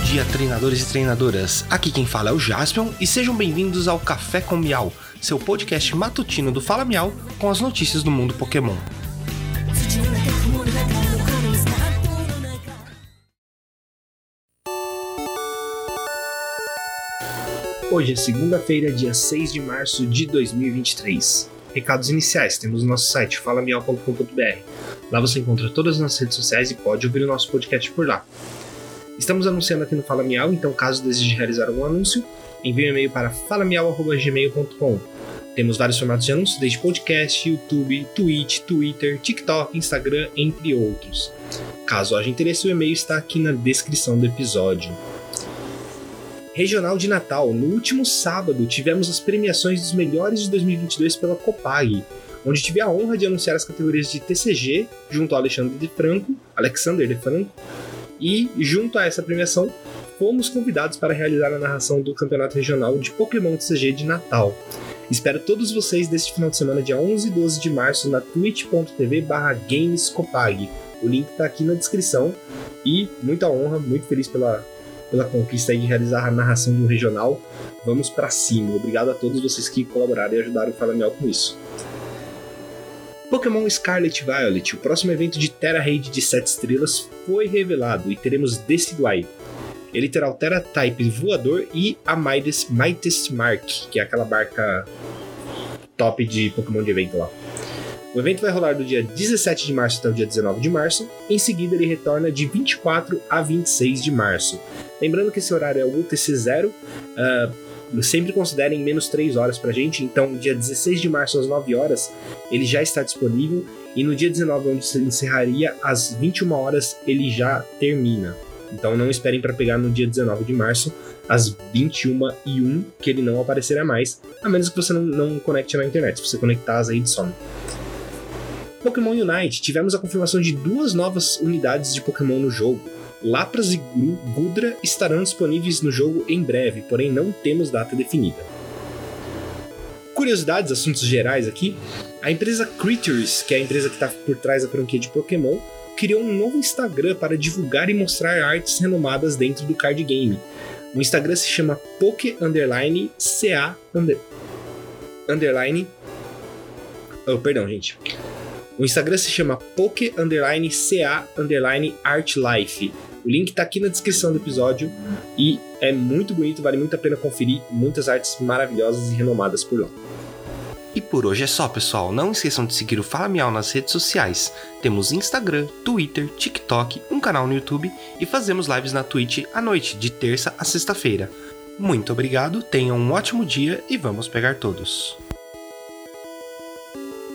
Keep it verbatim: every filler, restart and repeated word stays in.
dia, treinadores e treinadoras. Aqui quem fala é o Jaspion e sejam bem-vindos ao Café com Miau, seu podcast matutino do Fala Miau com as notícias do mundo Pokémon. Hoje é segunda-feira, dia seis de março de dois mil e vinte e três. Recados iniciais, temos o nosso site fala miau ponto com ponto b r. Lá você encontra todas as nossas redes sociais e pode ouvir o nosso podcast por lá. Estamos anunciando aqui no Fala Miau, então caso deseje realizar algum anúncio, envie um e-mail para fala miau arroba gmail ponto com. Temos vários formatos de anúncios, desde podcast, YouTube, Twitch, Twitter, TikTok, Instagram, entre outros. Caso haja interesse, o e-mail está aqui na descrição do episódio. Regional de Natal. No último sábado, tivemos as premiações dos melhores de dois mil e vinte e dois pela Copag, onde tive a honra de anunciar as categorias de T C G, junto ao Alexandre de Franco, Alexander de Franco, e, junto a essa premiação, fomos convidados para realizar a narração do Campeonato Regional de Pokémon T C G de Natal. Espero todos vocês deste final de semana, dia onze e doze de março, na twitch ponto t v barra gamescopag. O link está aqui na descrição e muita honra, muito feliz pela, pela conquista aí de realizar a narração do Regional. Vamos para cima. Obrigado a todos vocês que colaboraram e ajudaram o Fala Miau com isso. Pokémon Scarlet Violet, o próximo evento de Tera Raid de sete estrelas, foi revelado e teremos Decidueye. Ele terá o Tera Type voador e a Mightiest, Mightiest Mark, que é aquela barca top de Pokémon de evento lá. O evento vai rolar do dia dezessete de março até o dia dezenove de março, em seguida ele retorna de vinte e quatro a vinte e seis de março. Lembrando que esse horário é o U T C zero, uh, sempre considerem menos três horas pra gente, então dia dezesseis de março às nove horas ele já está disponível e no dia dezenove, onde se encerraria às vinte e uma horas, ele já termina. Então não esperem para pegar no dia dezenove de março às vinte e uma e um, que ele não aparecerá mais, a menos que você não, não conecte na internet. Se você conectar, as redes some. Pokémon Unite, tivemos a confirmação de duas novas unidades de Pokémon no jogo. Lapras e Gudra estarão disponíveis no jogo em breve, porém não temos data definida. Curiosidades, assuntos gerais aqui. A empresa Creatures, que é a empresa que está por trás da franquia de Pokémon, criou um novo Instagram para divulgar e mostrar artes renomadas dentro do card game. O Instagram se chama Poké Underline CA under, Underline Oh, perdão, gente. O Instagram se chama Poké Underline CA Underline Art Life. O link tá aqui na descrição do episódio e é muito bonito, vale muito a pena conferir. Muitas artes maravilhosas e renomadas por lá. E por hoje é só, pessoal. Não esqueçam de seguir o Fala Miau nas redes sociais. Temos Instagram, Twitter, TikTok, um canal no YouTube e fazemos lives na Twitch à noite, de terça a sexta-feira. Muito obrigado, tenham um ótimo dia e vamos pegar todos.